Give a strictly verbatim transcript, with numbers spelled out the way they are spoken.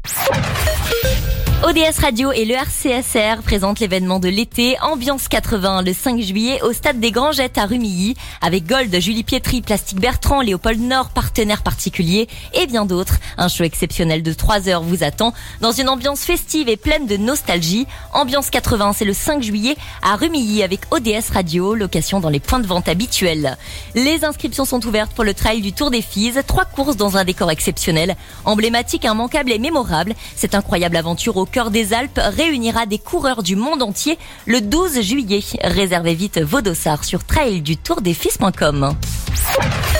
O D S Radio et le R C S R présentent l'événement de l'été Ambiance quatre-vingts le cinq juillet au stade des Grangettes à Rumilly avec Gold, Julie Pietri, Plastique Bertrand, Léopold Nord, partenaires particuliers et bien d'autres. Un show exceptionnel de trois heures vous attend dans une ambiance festive et pleine de nostalgie. Ambiance quatre-vingts, c'est le cinq juillet à Rumilly avec O D S Radio, location dans les points de vente habituels. Les inscriptions sont ouvertes pour le trail du Tour des Fises, trois courses dans un décor exceptionnel, emblématique, immanquable et mémorable. Cette incroyable aventure au cœur des Alpes réunira des coureurs du monde entier le douze juillet. Réservez vite vos dossards sur trail du tour des fils point com.